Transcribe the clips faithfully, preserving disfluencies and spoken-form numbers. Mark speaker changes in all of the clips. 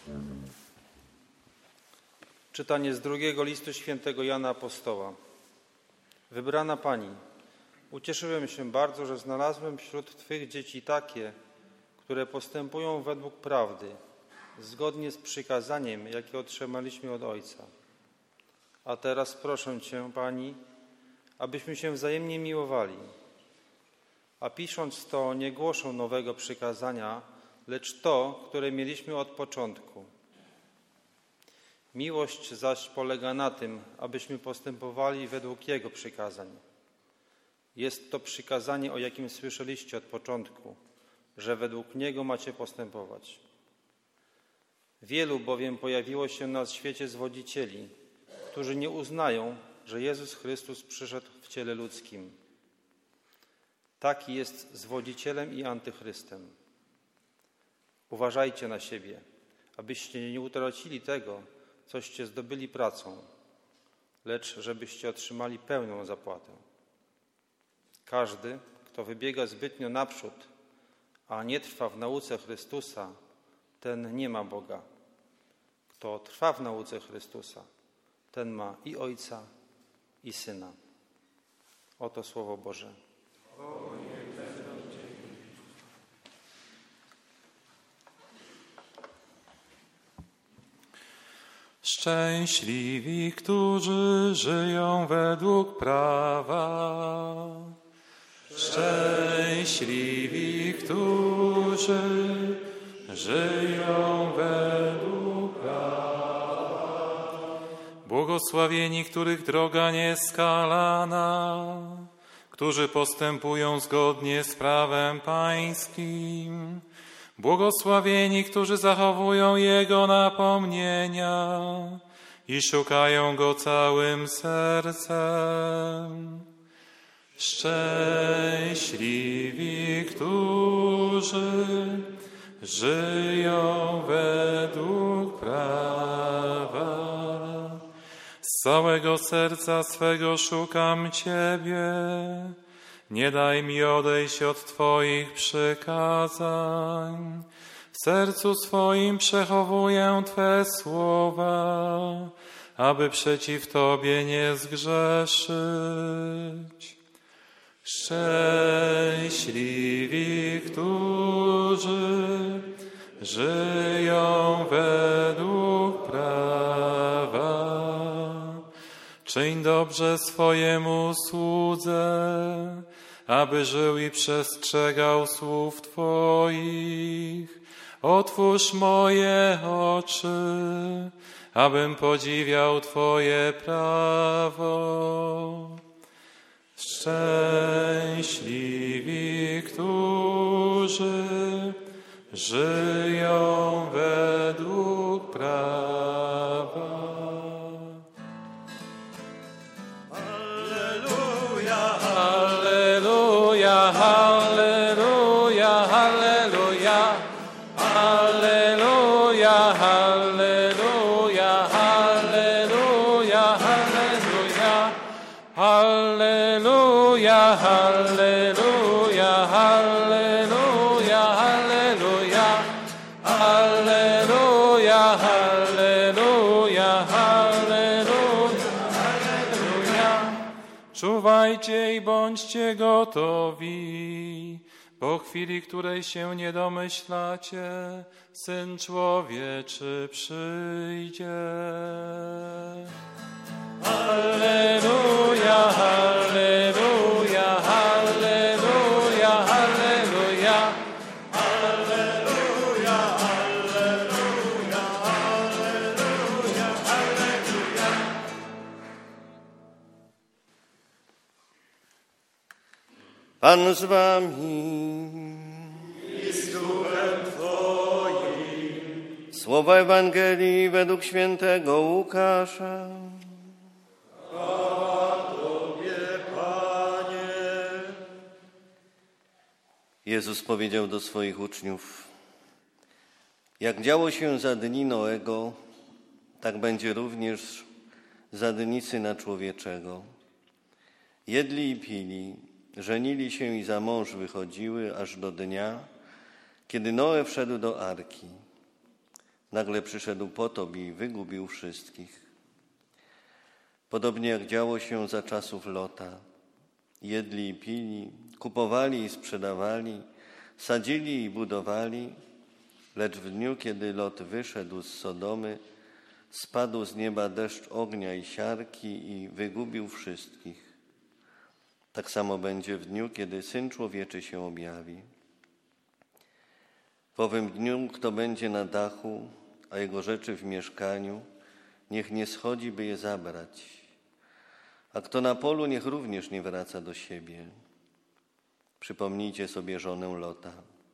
Speaker 1: Czytanie z drugiego listu świętego Jana Apostoła. Wybrana Pani, ucieszyłem się bardzo, że znalazłem wśród Twych dzieci takie, które postępują według prawdy, zgodnie z przykazaniem, jakie otrzymaliśmy od Ojca. A teraz proszę Cię, Pani, abyśmy się wzajemnie miłowali. A pisząc to, nie głoszę nowego przykazania, lecz to, które mieliśmy od początku. Miłość zaś polega na tym, abyśmy postępowali według Jego przykazań. Jest to przykazanie, o jakim słyszeliście od początku, że według Niego macie postępować. Wielu bowiem pojawiło się na świecie zwodzicieli, którzy nie uznają, że Jezus Chrystus przyszedł w ciele ludzkim. Taki jest zwodzicielem i antychrystem. Uważajcie na siebie, abyście nie utracili tego, coście zdobyli pracą, lecz żebyście otrzymali pełną zapłatę. Każdy, kto wybiega zbytnio naprzód, a nie trwa w nauce Chrystusa, ten nie ma Boga. Kto trwa w nauce Chrystusa, ten ma i Ojca, i Syna. Oto Słowo Boże.
Speaker 2: Szczęśliwi, którzy żyją według prawa. Szczęśliwi, którzy żyją według prawa. Błogosławieni, których droga nieskalana, którzy postępują zgodnie z prawem Pańskim. Błogosławieni, którzy zachowują Jego napomnienia i szukają Go całym sercem. Szczęśliwi, którzy żyją według prawa. Z całego serca swego szukam Ciebie. Nie daj mi odejść od Twoich przykazań. W sercu swoim przechowuję Twe słowa, aby przeciw Tobie nie zgrzeszyć. Szczęśliwi, którzy żyją według prawa. Czyń dobrze swojemu słudze, aby żył i przestrzegał słów Twoich. Otwórz moje oczy, abym podziwiał Twoje prawo. Szczęśliwi, którzy żyją według prawa. Halleluja, halleluja, halleluja, halleluja, halleluja, halleluja, halleluja, halleluja, halleluja, halleluja, halleluja, halleluja, halleluja, halleluja. Czuwajcie i bądźcie gotowi, po chwili, której się nie domyślacie, Syn Człowieczy przyjdzie. Halleluja, halleluja, halleluja, halleluja, halleluja, halleluja, halleluja, halleluja.
Speaker 3: Pan z wami.
Speaker 2: I z duchem Twoim.
Speaker 3: Słowa Ewangelii według świętego Łukasza.
Speaker 2: Chwała Tobie, Panie.
Speaker 3: Jezus powiedział do swoich uczniów: jak działo się za dni Noego, tak będzie również za dni Syna Człowieczego. Jedli i pili, żenili się i za mąż wychodziły aż do dnia, kiedy Noe wszedł do arki. nagle przyszedł potop i wygubił wszystkich. Podobnie jak działo się za czasów Lota. Jedli i pili, kupowali i sprzedawali, sadzili i budowali, lecz w dniu, kiedy Lot wyszedł z Sodomy, spadł z nieba deszcz ognia i siarki i wygubił wszystkich. Tak samo będzie w dniu, kiedy Syn Człowieczy się objawi. W owym dniu, kto będzie na dachu, a jego rzeczy w mieszkaniu, niech nie schodzi, by je zabrać. A kto na polu, niech również nie wraca do siebie. Przypomnijcie sobie żonę Lota.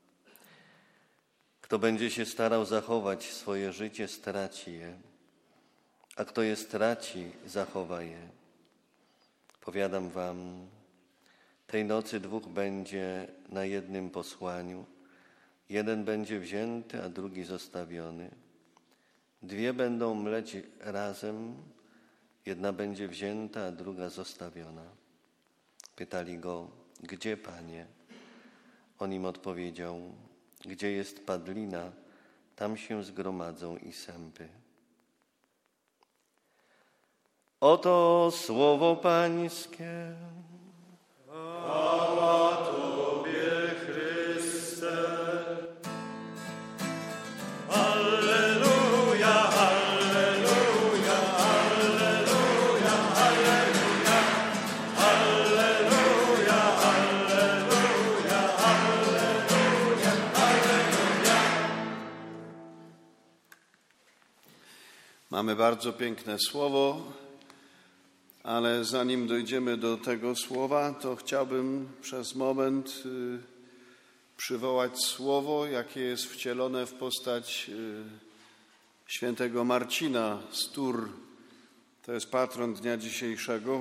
Speaker 3: Kto będzie się starał zachować swoje życie, straci je, a kto je straci, zachowa je. Powiadam wam, tej nocy dwóch będzie na jednym posłaniu. Jeden będzie wzięty, a drugi zostawiony. Dwie będą mleć razem, jedna będzie wzięta, a druga zostawiona. Pytali go, gdzie, Panie? On im odpowiedział, gdzie jest padlina, tam się zgromadzą i sępy. Oto słowo Pańskie.
Speaker 4: Chwała Tobie, Chryste. Alleluja, alleluja, alleluja, alleluja, alleluja, alleluja, alleluja, alleluja. Mamy bardzo piękne słowo. Ale zanim dojdziemy do tego słowa, to chciałbym przez moment y, przywołać słowo, jakie jest wcielone w postać y, świętego Marcina z Tours. To jest patron dnia dzisiejszego.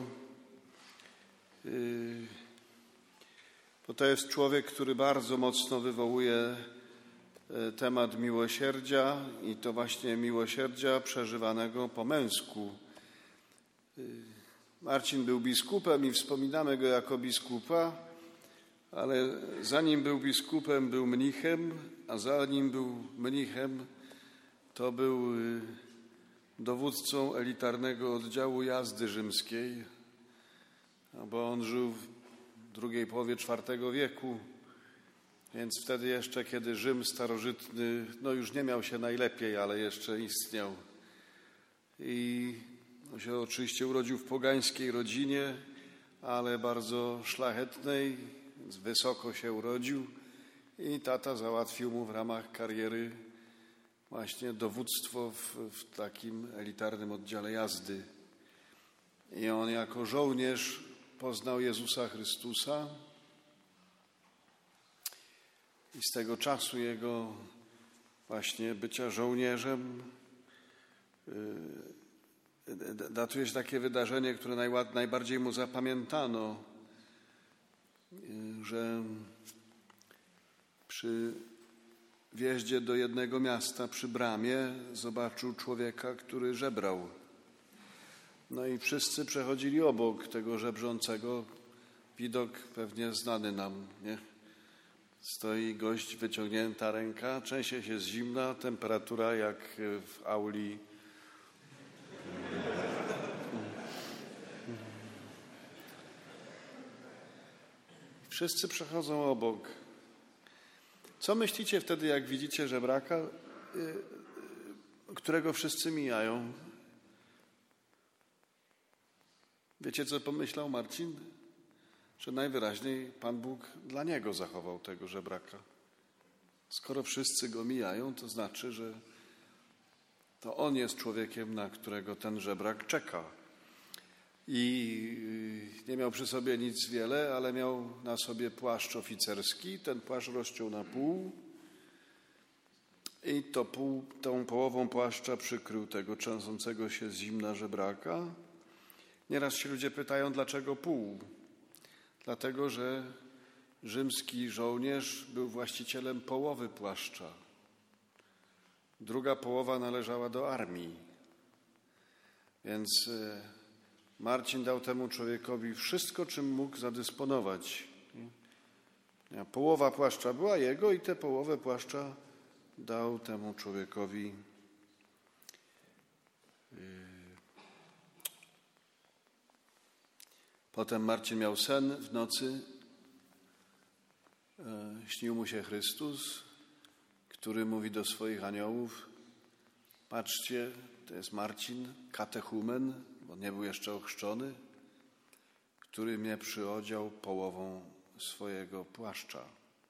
Speaker 4: Y, bo to jest człowiek, który bardzo mocno wywołuje y, temat miłosierdzia i to właśnie miłosierdzia przeżywanego po męsku. Y, Marcin był biskupem i wspominamy go jako biskupa, ale zanim był biskupem, był mnichem, a zanim był mnichem, to był dowódcą elitarnego oddziału jazdy rzymskiej, bo on żył w drugiej połowie czwartego wieku, więc wtedy jeszcze, kiedy Rzym starożytny, no już nie miał się najlepiej, ale jeszcze istniał. I on się oczywiście urodził w pogańskiej rodzinie, ale bardzo szlachetnej, więc wysoko się urodził i tata załatwił mu w ramach kariery właśnie dowództwo w, w takim elitarnym oddziale jazdy. I on jako żołnierz poznał Jezusa Chrystusa i z tego czasu jego właśnie bycia żołnierzem datuje się takie wydarzenie, które najład, najbardziej mu zapamiętano, że przy wjeździe do jednego miasta, przy bramie, zobaczył człowieka, który żebrał. No i wszyscy przechodzili obok tego żebrzącego. Widok pewnie znany nam, nie? Stoi gość, wyciągnięta ręka, trzęsie się z zimna, temperatura jak w auli. Wszyscy przechodzą obok. Co myślicie wtedy, jak widzicie żebraka, którego wszyscy mijają? Wiecie, co pomyślał Marcin? Że najwyraźniej Pan Bóg dla niego zachował tego żebraka. Skoro wszyscy go mijają, to znaczy, że to on jest człowiekiem, na którego ten żebrak czeka. I nie miał przy sobie nic wiele, ale miał na sobie płaszcz oficerski. Ten płaszcz rozciął na pół i to pół, tą połową płaszcza przykrył tego trzęsącego się z zimna żebraka. Nieraz się ludzie pytają, dlaczego pół? Dlatego, że rzymski żołnierz był właścicielem połowy płaszcza. Druga połowa należała do armii. Więc Marcin dał temu człowiekowi wszystko, czym mógł zadysponować. Połowa płaszcza była jego i tę połowę płaszcza dał temu człowiekowi Potem Marcin miał sen w nocy. Śnił mu się Chrystus, który mówi do swoich aniołów: patrzcie, to jest Marcin, katechumen, bo nie był jeszcze ochrzczony, który mnie przyodział połową swojego płaszcza.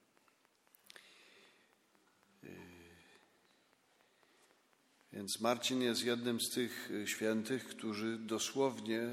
Speaker 4: Więc Marcin jest jednym z tych świętych, którzy dosłownie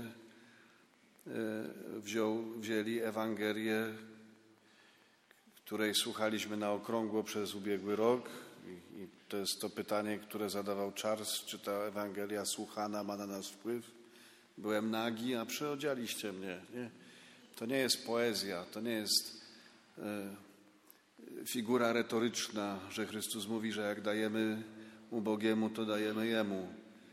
Speaker 4: wziął, wzięli Ewangelię, której słuchaliśmy na okrągło przez ubiegły rok. I, I to jest to pytanie, które zadawał Charles, czy ta Ewangelia słuchana ma na nas wpływ. Byłem nagi, a przyodzialiście mnie. Nie? To nie jest poezja, to nie jest e, figura retoryczna, że Chrystus mówi, że jak dajemy ubogiemu, to dajemy Jemu.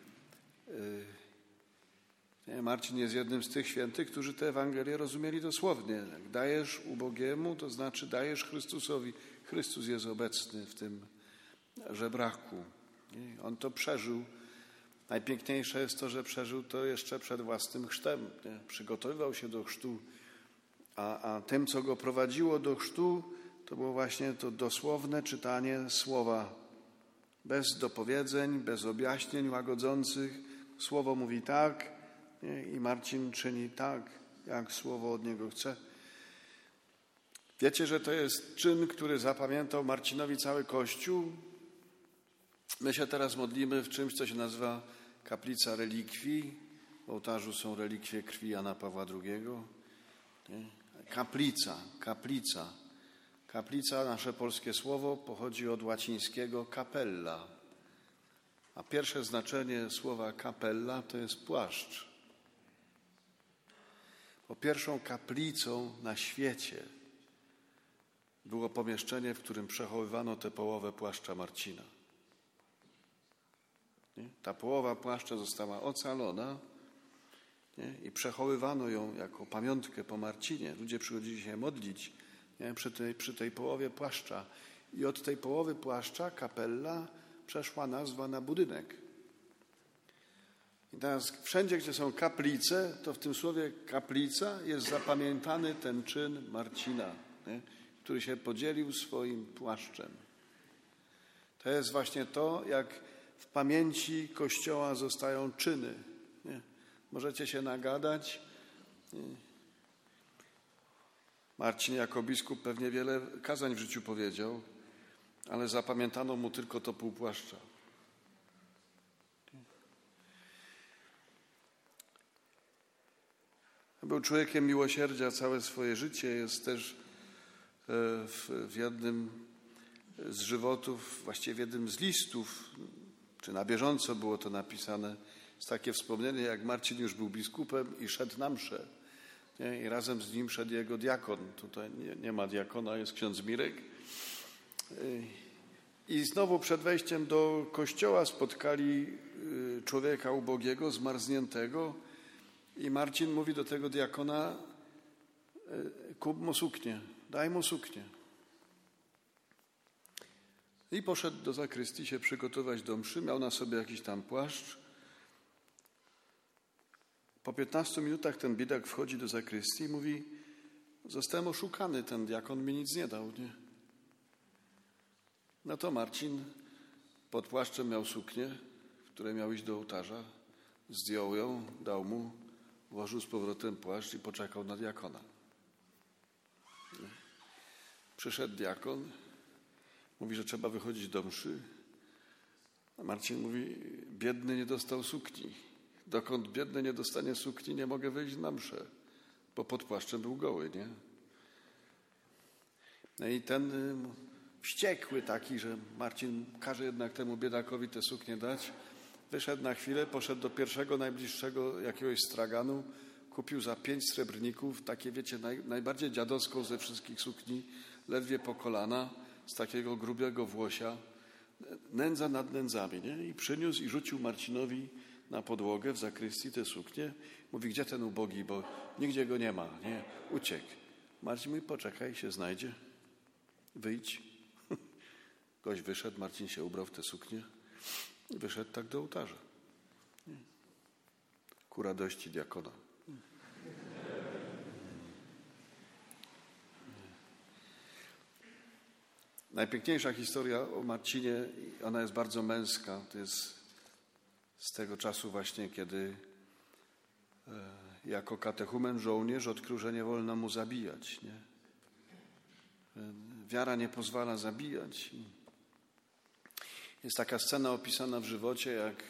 Speaker 4: Nie, Marcin jest jednym z tych świętych, którzy tę Ewangelię rozumieli dosłownie. Jak dajesz ubogiemu, to znaczy dajesz Chrystusowi. Chrystus jest obecny w tym żebraku. Nie? On to przeżył. Najpiękniejsze jest to, że przeżył to jeszcze przed własnym chrztem. Nie? Przygotowywał się do chrztu, a, a tym, co go prowadziło do chrztu, to było właśnie to dosłowne czytanie słowa. Bez dopowiedzeń, bez objaśnień łagodzących. Słowo mówi tak, nie? I Marcin czyni tak, jak Słowo od niego chce. Wiecie, że to jest czyn, który zapamiętał Marcinowi cały Kościół. My się teraz modlimy w czymś, co się nazywa kaplica relikwii. W ołtarzu są relikwie krwi Jana Pawła drugiego. Nie? Kaplica, kaplica. Kaplica, nasze polskie słowo, pochodzi od łacińskiego capella. A pierwsze znaczenie słowa capella to jest płaszcz. Bo pierwszą kaplicą na świecie było pomieszczenie, w którym przechowywano tę połowę płaszcza Marcina. Nie? Ta połowa płaszcza została ocalona, nie? I przechowywano ją jako pamiątkę po Marcinie. Ludzie przychodzili się modlić, nie? Przy tej, przy tej połowie płaszcza. I od tej połowy płaszcza, kapella, przeszła nazwa na budynek. I teraz wszędzie, gdzie są kaplice, to w tym słowie kaplica jest zapamiętany ten czyn Marcina, nie? Który się podzielił swoim płaszczem. To jest właśnie to, jak w pamięci Kościoła zostają czyny. Nie? Możecie się nagadać. Nie? Marcin jako biskup pewnie wiele kazań w życiu powiedział, ale zapamiętano mu tylko to pół płaszcza. Był człowiekiem miłosierdzia całe swoje życie. Jest też w, w jednym z żywotów, właściwie w jednym z listów, czy na bieżąco było to napisane, jest takie wspomnienie, jak Marcin już był biskupem i szedł na mszę. Nie? I razem z nim szedł jego diakon. Tutaj nie, nie ma diakona, jest ksiądz Mirek. I znowu przed wejściem do kościoła spotkali człowieka ubogiego, zmarzniętego. I Marcin mówi do tego diakona: kup mu suknię, daj mu suknię. I poszedł do zakrystii się przygotować do mszy. Miał na sobie jakiś tam płaszcz. Po piętnastu minutach ten biedak wchodzi do zakrystii i mówi: zostałem oszukany, ten diakon mi nic nie dał. Nie? No to Marcin pod płaszczem miał suknię, w której miał iść do ołtarza. Zdjął ją, dał mu, włożył z powrotem płaszcz i poczekał na diakona. Nie? Przyszedł diakon, mówi, że trzeba wychodzić do mszy. A Marcin mówi: biedny nie dostał sukni. Dokąd biedny nie dostanie sukni, nie mogę wyjść na mszę, bo pod płaszczem był goły, nie? No i ten wściekły taki, że Marcin każe jednak temu biedakowi tę suknię dać, wyszedł na chwilę, poszedł do pierwszego najbliższego jakiegoś straganu, kupił za pięć srebrników, takie wiecie, naj, najbardziej dziadowską ze wszystkich sukni, ledwie po kolana, z takiego grubiego włosia, nędza nad nędzami, nie? I przyniósł i rzucił Marcinowi na podłogę w zakrystii tę suknię. Mówi: gdzie ten ubogi, bo nigdzie go nie ma, nie? Uciekł. Marcin mówi: poczekaj, się znajdzie. Wyjdź. Gość wyszedł, Marcin się ubrał w tę suknię i wyszedł tak do ołtarza. Ku radości diakona. Najpiękniejsza historia o Marcinie, ona jest bardzo męska. To jest z tego czasu właśnie, kiedy jako katechumen żołnierz odkrył, że nie wolno mu zabijać. Nie? Wiara nie pozwala zabijać. Jest taka scena opisana w żywocie, jak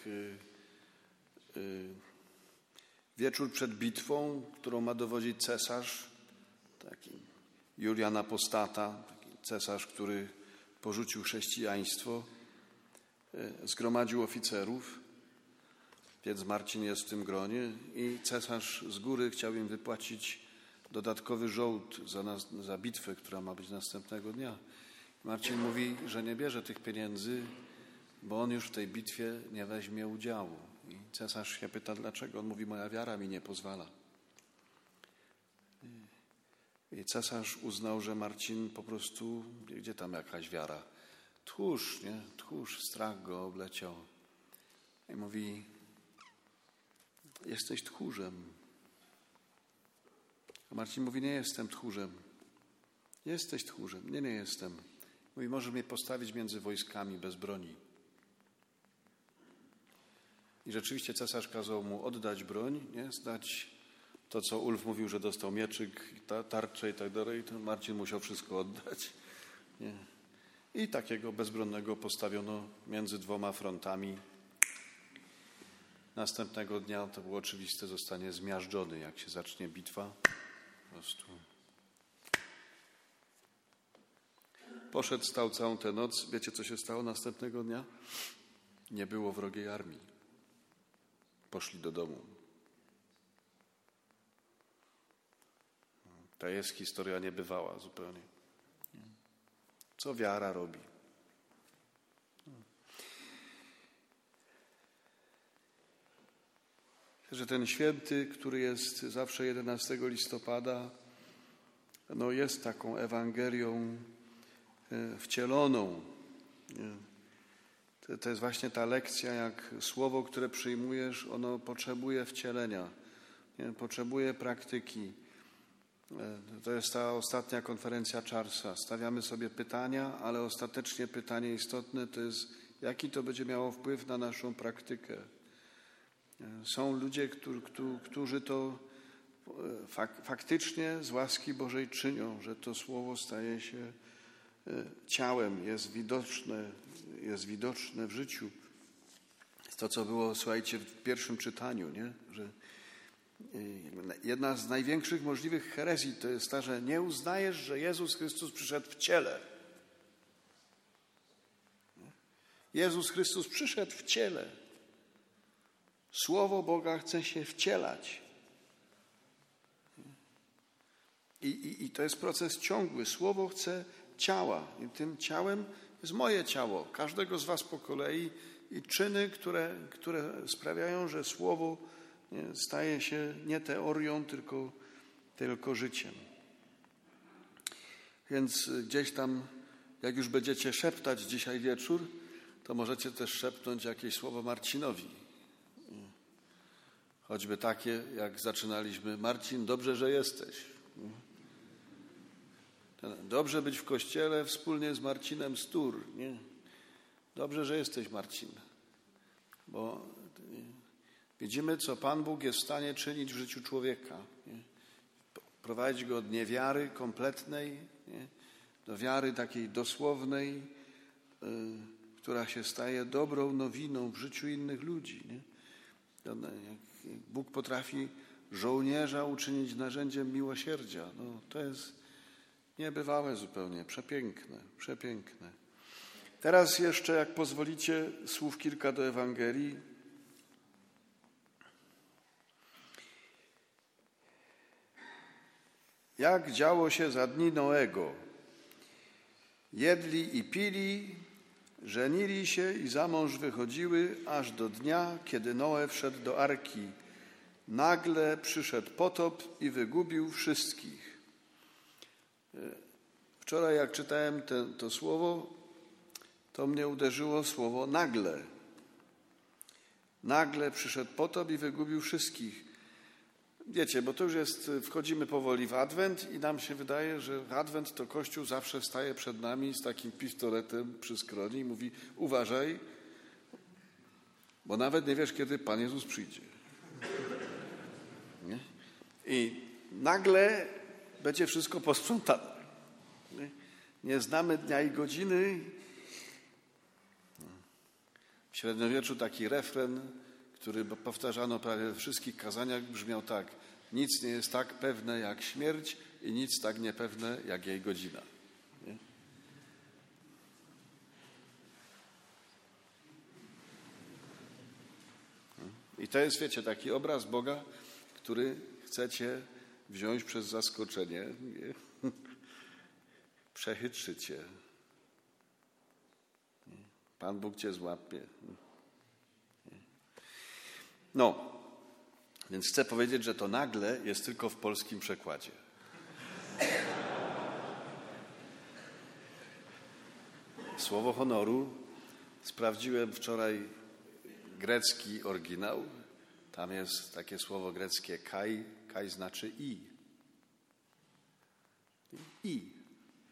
Speaker 4: wieczór przed bitwą, którą ma dowodzić cesarz, taki Julian Apostata, taki cesarz, który porzucił chrześcijaństwo, zgromadził oficerów, więc Marcin jest w tym gronie i cesarz z góry chciał im wypłacić dodatkowy żołd za, nas, za bitwę, która ma być następnego dnia. Marcin mówi, że nie bierze tych pieniędzy, bo on już w tej bitwie nie weźmie udziału. I cesarz się pyta, dlaczego? On mówi, moja wiara mi nie pozwala. I cesarz uznał, że Marcin po prostu, gdzie tam jakaś wiara? Tchórz, nie? Tchórz, strach go obleciał. I mówi, jesteś tchórzem. A Marcin mówi, nie jestem tchórzem. Jesteś tchórzem. Nie, nie jestem. Mówi, możesz mnie postawić między wojskami bez broni. I rzeczywiście cesarz kazał mu oddać broń, nie? Zdać to, co Ulf mówił, że dostał mieczyk, tarczę i tak dalej. To Marcin musiał wszystko oddać. Nie? I takiego bezbronnego postawiono między dwoma frontami. Następnego dnia, to było oczywiste, zostanie zmiażdżony, jak się zacznie bitwa. Po prostu. Poszedł, stał całą tę noc. Wiecie, co się stało następnego dnia? Nie było wrogiej armii. Poszli do domu. To jest historia niebywała zupełnie. Co wiara robi? Że ten święty, który jest zawsze jedenastego listopada, no jest taką Ewangelią wcieloną. To jest właśnie ta lekcja, jak słowo, które przyjmujesz, ono potrzebuje wcielenia, nie? Potrzebuje praktyki. To jest ta ostatnia konferencja Charlesa. Stawiamy sobie pytania, ale ostatecznie pytanie istotne to jest, jaki to będzie miało wpływ na naszą praktykę. Są ludzie, którzy to faktycznie z łaski Bożej czynią, że to słowo staje się ciałem, jest widoczne, jest widoczne w życiu. To, co było, słuchajcie, w pierwszym czytaniu, nie? Że jedna z największych możliwych herezji to jest ta, że nie uznajesz, że Jezus Chrystus przyszedł w ciele. Jezus Chrystus przyszedł w ciele. Słowo Boga chce się wcielać. I, i, i to jest proces ciągły. Słowo chce ciała. I tym ciałem jest moje ciało, każdego z was po kolei i czyny, które, które sprawiają, że słowo nie, staje się nie teorią, tylko, tylko życiem. Więc gdzieś tam, jak już będziecie szeptać dzisiaj wieczór, to możecie też szepnąć jakieś słowo Marcinowi. Choćby takie, jak zaczynaliśmy. Marcin, dobrze, że jesteś. Dobrze być w kościele wspólnie z Marcinem Stur. Nie? Dobrze, że jesteś, Marcin. Bo widzimy, co Pan Bóg jest w stanie czynić w życiu człowieka. Nie? Prowadzić go od niewiary kompletnej, nie? Do wiary takiej dosłownej, y, która się staje dobrą nowiną w życiu innych ludzi. Nie? Bóg potrafi żołnierza uczynić narzędziem miłosierdzia. No, to jest niebywałe zupełnie, przepiękne, przepiękne. Teraz jeszcze, jak pozwolicie, słów kilka do Ewangelii. Jak działo się za dni Noego? Jedli i pili, żenili się i za mąż wychodziły, aż do dnia, kiedy Noe wszedł do arki. Nagle przyszedł potop i wygubił wszystkich. Wczoraj, jak czytałem te, to słowo, to mnie uderzyło słowo nagle. Nagle przyszedł potop i wygubił wszystkich. Wiecie, bo to już jest, wchodzimy powoli w Adwent i nam się wydaje, że Adwent to Kościół zawsze staje przed nami z takim pistoletem przy skroni i mówi: uważaj, bo nawet nie wiesz, kiedy Pan Jezus przyjdzie. Nie? I nagle będzie wszystko posprzątane. Nie? Nie znamy dnia i godziny. W średniowieczu taki refren, który powtarzano prawie we wszystkich kazaniach, brzmiał tak: nic nie jest tak pewne jak śmierć i nic tak niepewne jak jej godzina. Nie? I to jest, wiecie, taki obraz Boga, który chcecie wziąć przez zaskoczenie, nie? Przechytrzy cię. Pan Bóg cię złapie. No, więc chcę powiedzieć, że to nagle jest tylko w polskim przekładzie. Słowo honoru. Sprawdziłem wczoraj grecki oryginał. Tam jest takie słowo greckie kai. Kai znaczy i. I.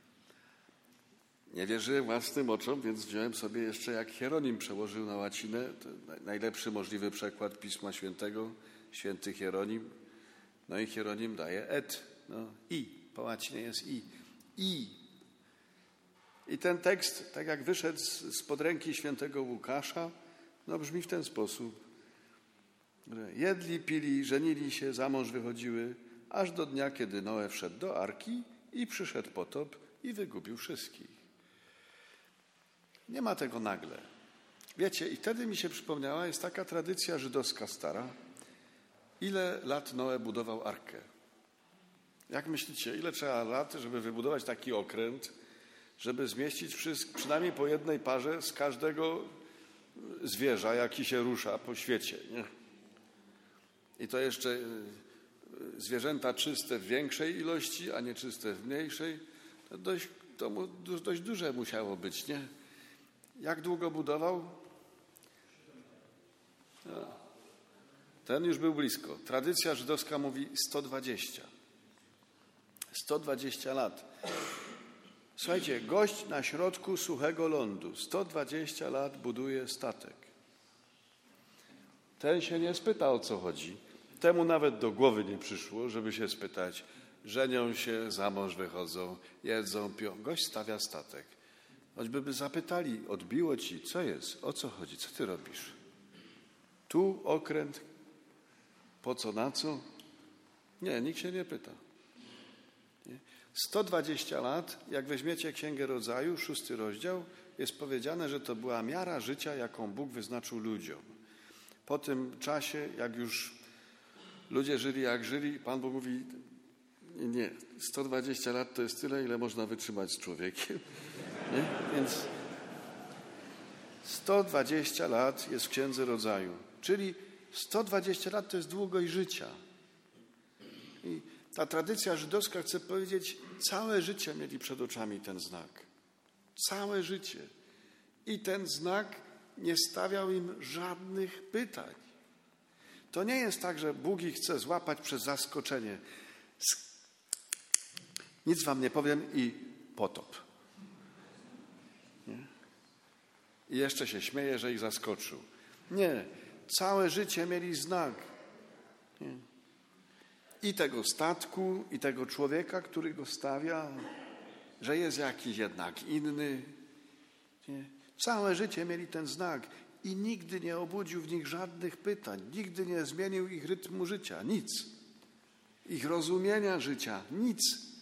Speaker 4: Nie wierzyłem własnym oczom, więc wziąłem sobie jeszcze, jak Hieronim przełożył na łacinę, to najlepszy możliwy przekład Pisma Świętego, święty Hieronim. No i Hieronim daje et, no i, po łacinie jest i. I. I ten tekst, tak jak wyszedł spod ręki świętego Łukasza, no brzmi w ten sposób, że jedli, pili, żenili się, za mąż wychodziły, aż do dnia, kiedy Noe wszedł do arki i przyszedł potop i wygubił wszystkich. Nie ma tego nagle. Wiecie, i wtedy mi się przypomniała, jest taka tradycja żydowska stara. Ile lat Noe budował arkę? Jak myślicie, ile trzeba lat, żeby wybudować taki okręt, żeby zmieścić wszystko, przynajmniej po jednej parze z każdego zwierza, jaki się rusza po świecie, nie? I to jeszcze zwierzęta czyste w większej ilości, a nieczyste w mniejszej. To dość, to mu, dość duże musiało być, nie? Jak długo budował? No. Ten już był blisko. Tradycja żydowska mówi sto dwadzieścia. sto dwadzieścia lat. Słuchajcie, gość na środku suchego lądu. sto dwadzieścia lat buduje statek. Ten się nie spyta, o co chodzi. Temu nawet do głowy nie przyszło, żeby się spytać. Żenią się, za mąż wychodzą, jedzą, piją. Gość stawia statek. Choćby by zapytali, odbiło ci, co jest, o co chodzi, co ty robisz? Tu okręt, po co, na co? Nie, nikt się nie pyta. Nie? sto dwadzieścia lat, jak weźmiecie Księgę Rodzaju, szósty rozdział, jest powiedziane, że to była miara życia, jaką Bóg wyznaczył ludziom. Po tym czasie, jak już ludzie żyli jak żyli, Pan Bóg mówi, nie, sto dwadzieścia lat to jest tyle, ile można wytrzymać z człowiekiem. Nie? Więc sto dwadzieścia lat jest w Księdze Rodzaju, czyli sto dwadzieścia lat to jest długość życia. I ta tradycja żydowska chce powiedzieć, całe życie mieli przed oczami ten znak. Całe życie. I ten znak nie stawiał im żadnych pytań. To nie jest tak, że Bóg ich chce złapać przez zaskoczenie. Nic wam nie powiem i potop. Nie? I jeszcze się śmieje, że ich zaskoczył. Nie. Całe życie mieli znak. Nie? I tego statku, i tego człowieka, który go stawia, że jest jakiś jednak inny. Nie? Całe życie mieli ten znak i nigdy nie obudził w nich żadnych pytań, nigdy nie zmienił ich rytmu życia, nic. Ich rozumienia życia, nic.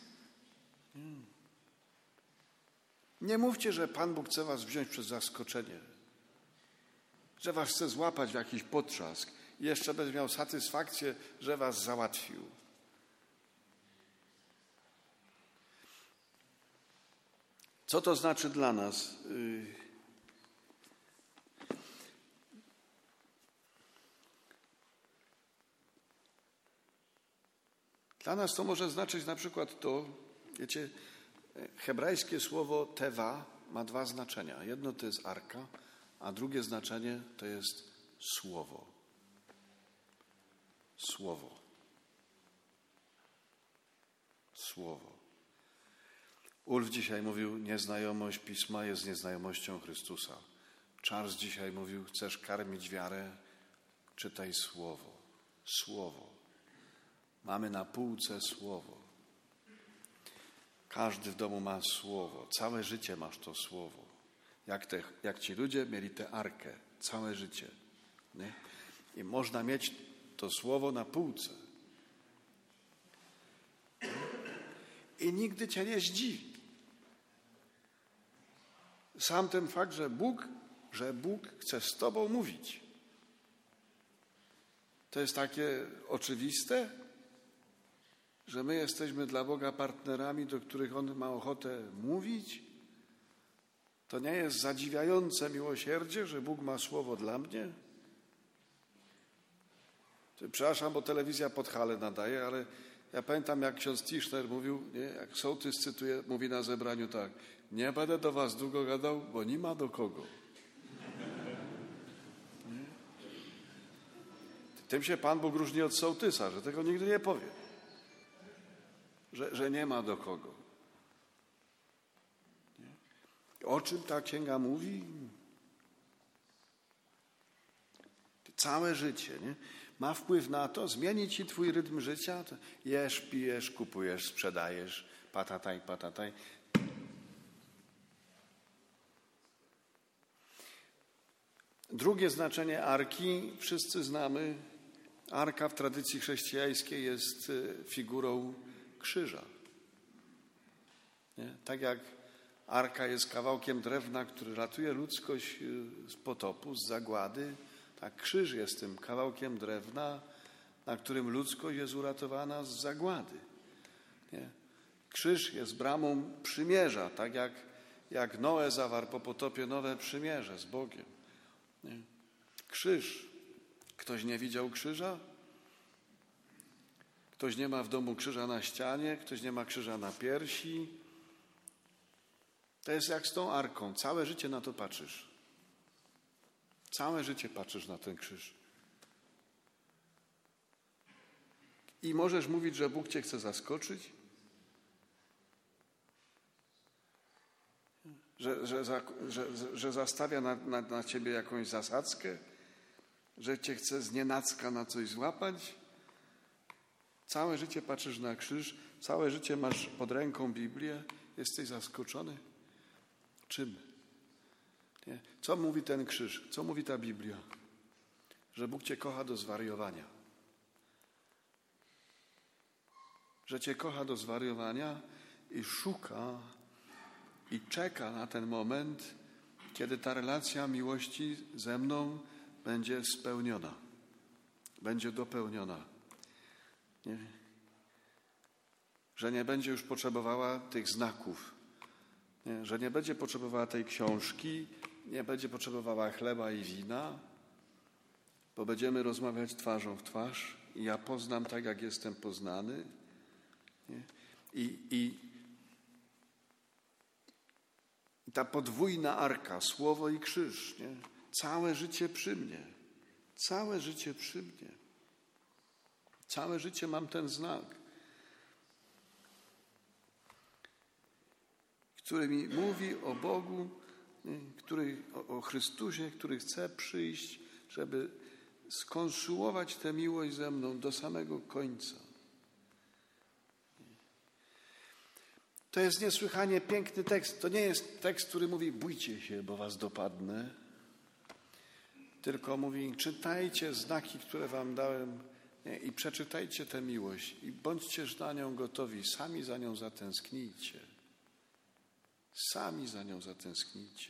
Speaker 4: Nie mówcie, że Pan Bóg chce was wziąć przez zaskoczenie, że was chce złapać w jakiś potrzask i jeszcze będzie miał satysfakcję, że was załatwił. Co to znaczy dla nas? Dla nas to może znaczyć na przykład to, wiecie, hebrajskie słowo tewa ma dwa znaczenia. Jedno to jest arka, a drugie znaczenie to jest słowo. Słowo. Słowo. Ulf dzisiaj mówił, nieznajomość Pisma jest nieznajomością Chrystusa. Charles dzisiaj mówił, chcesz karmić wiarę, czytaj Słowo. Słowo. Mamy na półce Słowo. Każdy w domu ma Słowo. Całe życie masz to Słowo. Jak, te, jak ci ludzie mieli tę arkę. Całe życie. Nie? I można mieć to Słowo na półce. I nigdy cię nie zdziwi. Sam ten fakt, że Bóg, że Bóg chce z tobą mówić. To jest takie oczywiste, że my jesteśmy dla Boga partnerami, do których On ma ochotę mówić. To nie jest zadziwiające miłosierdzie, że Bóg ma słowo dla mnie? Przepraszam, bo telewizja Podhale nadaje, ale ja pamiętam, jak ksiądz Tischner mówił, nie, jak sołtys cytuje, mówi na zebraniu tak: nie będę do was długo gadał, bo nie ma do kogo. Nie? Tym się Pan Bóg różni od sołtysa, że tego nigdy nie powie. Że, że nie ma do kogo. Nie? O czym ta księga mówi? Całe życie, nie? Ma wpływ na to, zmieni ci twój rytm życia, to jesz, pijesz, kupujesz, sprzedajesz, patataj, patataj. Drugie znaczenie arki wszyscy znamy. Arka w tradycji chrześcijańskiej jest figurą krzyża. Nie? Tak jak arka jest kawałkiem drewna, który ratuje ludzkość z potopu, z zagłady, tak krzyż jest tym kawałkiem drewna, na którym ludzkość jest uratowana z zagłady. Nie? Krzyż jest bramą przymierza, tak jak, jak Noe zawarł po potopie nowe przymierze z Bogiem. Nie? Krzyż. Ktoś nie widział krzyża? Ktoś nie ma w domu krzyża na ścianie, ktoś nie ma krzyża na piersi. To jest jak z tą arką. Całe życie na to patrzysz. Całe życie patrzysz na ten krzyż. I możesz mówić, że Bóg cię chce zaskoczyć? Że, że, że, że zastawia na, na, na ciebie jakąś zasadzkę? Że cię chce znienacka na coś złapać? Całe życie patrzysz na krzyż, całe życie masz pod ręką Biblię, jesteś zaskoczony? Czym? Nie? Co mówi ten krzyż? Co mówi ta Biblia? Że Bóg cię kocha do zwariowania. Że cię kocha do zwariowania i szuka i czeka na ten moment, kiedy ta relacja miłości ze mną będzie spełniona. Będzie dopełniona. Nie? Że nie będzie już potrzebowała tych znaków. Nie? Że nie będzie potrzebowała tej książki, nie będzie potrzebowała chleba i wina, bo będziemy rozmawiać twarzą w twarz i ja poznam tak, jak jestem poznany. Nie? I, i, I ta podwójna arka, słowo i krzyż, nie? Całe życie przy mnie. Całe życie przy mnie. Całe życie mam ten znak, który mi mówi o Bogu, który, o, o Chrystusie, który chce przyjść, żeby skonsumować tę miłość ze mną do samego końca. To jest niesłychanie piękny tekst. To nie jest tekst, który mówi: bójcie się, bo was dopadnę. Tylko mówi: czytajcie znaki, które wam dałem, nie? I przeczytajcie tę miłość i bądźcie na nią gotowi. Sami za nią zatęsknijcie. Sami za nią zatęsknijcie.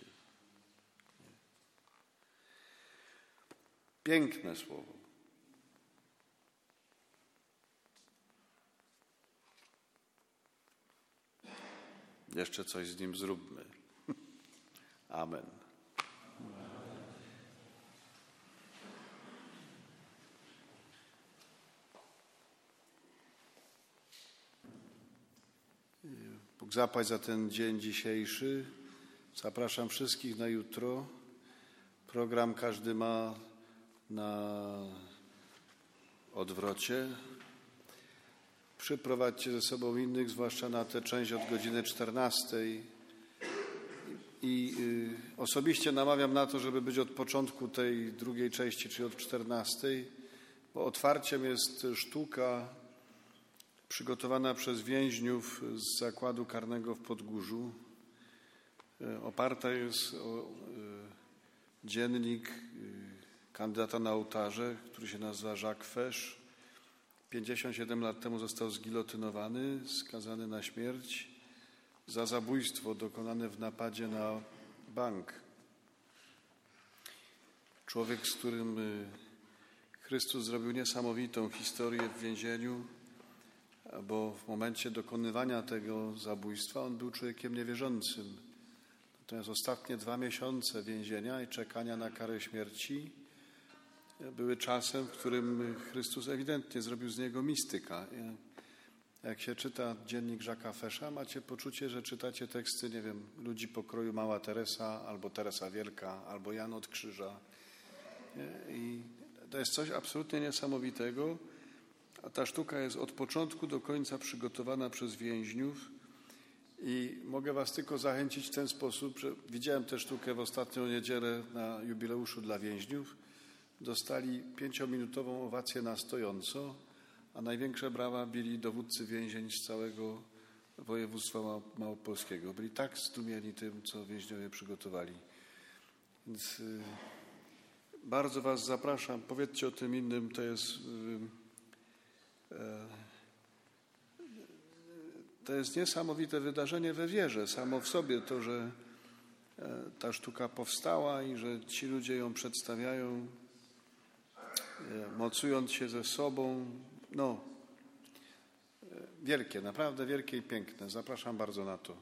Speaker 4: Piękne słowo. Jeszcze coś z nim zróbmy. Amen. Bóg zapłać za ten dzień dzisiejszy. Zapraszam wszystkich na jutro. Program każdy ma na odwrocie. Przyprowadźcie ze sobą innych, zwłaszcza na tę część od godziny czternastej. I y, osobiście namawiam na to, żeby być od początku tej drugiej części, czyli od czternastej, bo otwarciem jest sztuka przygotowana przez więźniów z zakładu karnego w Podgórzu. Y, oparta jest o y, dziennik y, kandydata na ołtarze, który się nazywa Jacques Fesch. pięćdziesiąt siedem lat temu został zgilotynowany, skazany na śmierć za zabójstwo dokonane w napadzie na bank. Człowiek, z którym Chrystus zrobił niesamowitą historię w więzieniu, bo w momencie dokonywania tego zabójstwa on był człowiekiem niewierzącym. Natomiast ostatnie dwa miesiące więzienia i czekania na karę śmierci były czasem, w którym Chrystus ewidentnie zrobił z niego mistyka. Jak się czyta dziennik Jacques'a Fescha, macie poczucie, że czytacie teksty, nie wiem, ludzi pokroju Mała Teresa, albo Teresa Wielka, albo Jan od Krzyża. I to jest coś absolutnie niesamowitego, a ta sztuka jest od początku do końca przygotowana przez więźniów i mogę was tylko zachęcić w ten sposób, że widziałem tę sztukę w ostatnią niedzielę na jubileuszu dla więźniów. Dostali pięciominutową owację na stojąco, a największe brawa bili dowódcy więzień z całego województwa małopolskiego. Byli tak zdumieni tym, co więźniowie przygotowali. Więc y, bardzo was zapraszam, powiedzcie o tym innym, to jest y, y, to jest niesamowite wydarzenie we wierze, samo w sobie to, że y, ta sztuka powstała i że ci ludzie ją przedstawiają, y, mocując się ze sobą. No, wielkie, naprawdę wielkie i piękne. Zapraszam bardzo na to.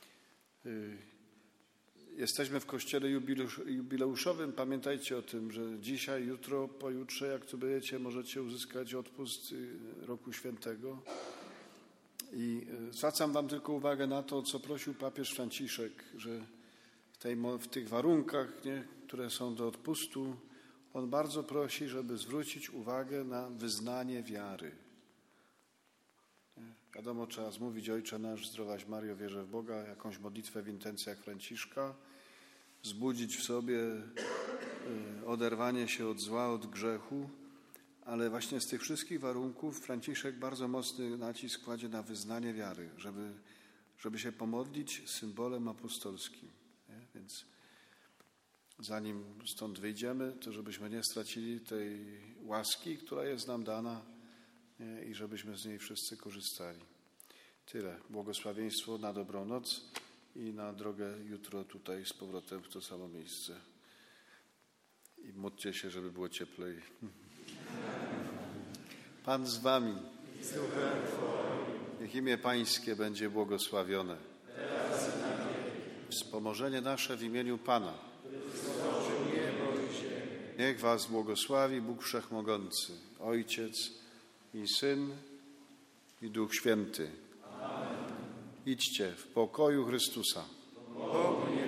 Speaker 4: Jesteśmy w kościele jubileuszowym. Pamiętajcie o tym, że dzisiaj, jutro, pojutrze, jak tu będziecie, możecie uzyskać odpust Roku Świętego. I zwracam wam tylko uwagę na to, co prosił papież Franciszek, że w, tej, w tych warunkach, nie, które są do odpustu, on bardzo prosi, żeby zwrócić uwagę na wyznanie wiary. Wiadomo, trzeba zmówić Ojcze nasz, zdrowaś Mario, wierzę w Boga, jakąś modlitwę w intencjach Franciszka, wzbudzić w sobie oderwanie się od zła, od grzechu, ale właśnie z tych wszystkich warunków Franciszek bardzo mocny nacisk kładzie na wyznanie wiary, żeby, żeby się pomodlić symbolem apostolskim. Nie? Więc zanim stąd wyjdziemy, to żebyśmy nie stracili tej łaski, która jest nam dana, nie? I żebyśmy z niej wszyscy korzystali. Tyle. Błogosławieństwo na dobrą noc i na drogę jutro tutaj z powrotem w to samo miejsce. I módlcie się, żeby było cieplej. Pan z wami. Niech imię Pańskie będzie błogosławione. Wspomożenie nasze w imieniu Pana. Niech was błogosławi Bóg Wszechmogący, Ojciec i Syn i Duch Święty. Idźcie w pokoju Chrystusa.